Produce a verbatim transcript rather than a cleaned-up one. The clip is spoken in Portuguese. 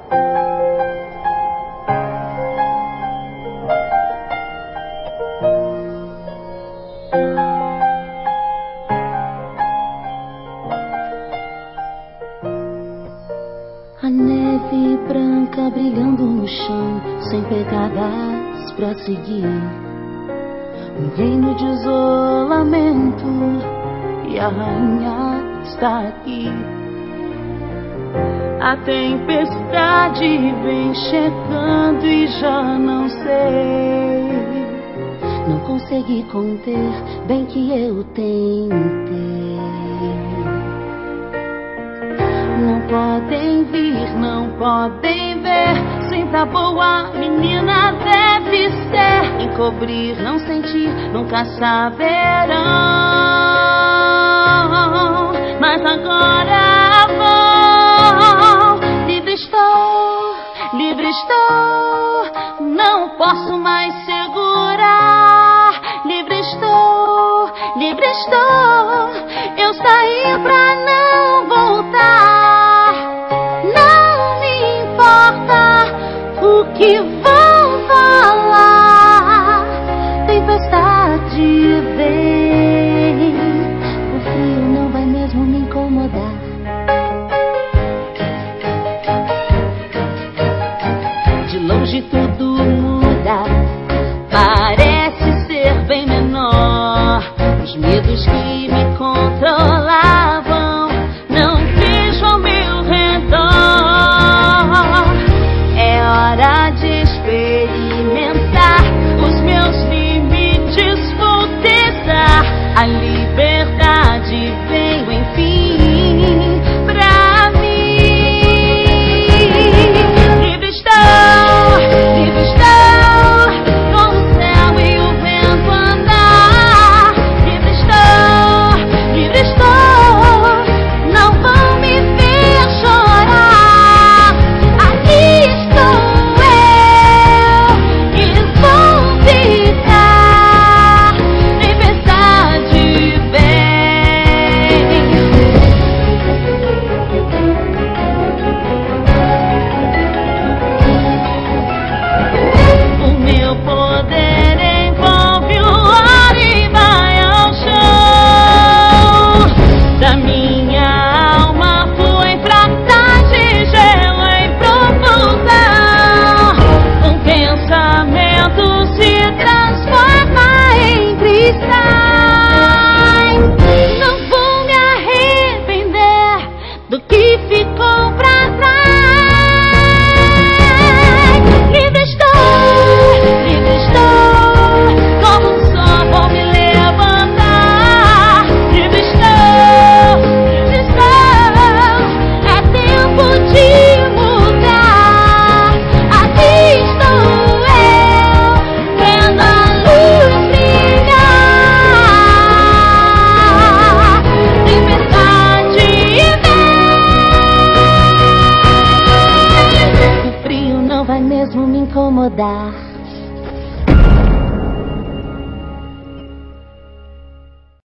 A neve branca brilhando no chão, sem pegadas pra seguir. Um reino de isolamento, e a rainha está aqui. A tempestade vem chegando e já não sei. Não consegui conter, bem que eu tentei. Não podem vir, não podem ver. Sempre a boa menina deve ser. Encobrir, não sentir, nunca saberão. Mas agora vou. Livre estou, livre estou. Não posso mais segurar. Livre estou, livre estou. Eu saí pra não voltar. Não me importa o que vão falar. Tempestade vem. O frio não vai mesmo me incomodar. De longe tudo muda, parece ser bem menor. Os medos que me controlavam não vejo ao meu redor. É hora de experimentar os meus limites, vou testar. A liberdade veio enfim pra mim. Livre estou, livre estou, com o céu e o vento andar. Livre estou, livre estou, não vão me ver chorar. Aqui estou eu e vou ficar. Tempestade vem. O meu poder envolve o ar e vai ao chão. Da minha alma flui pratas de gelo em profusão. Um pensamento se transforma em cristais. Não vou me arrepender do que ficou pra trás. Livre estou, livre estou, como um só vou me levantar. Livre estou, livre estou, é tempo de mudar. Aqui estou eu, vendo a luz brilhar. Tempestade vem. O frio não vai mesmo me incomodar.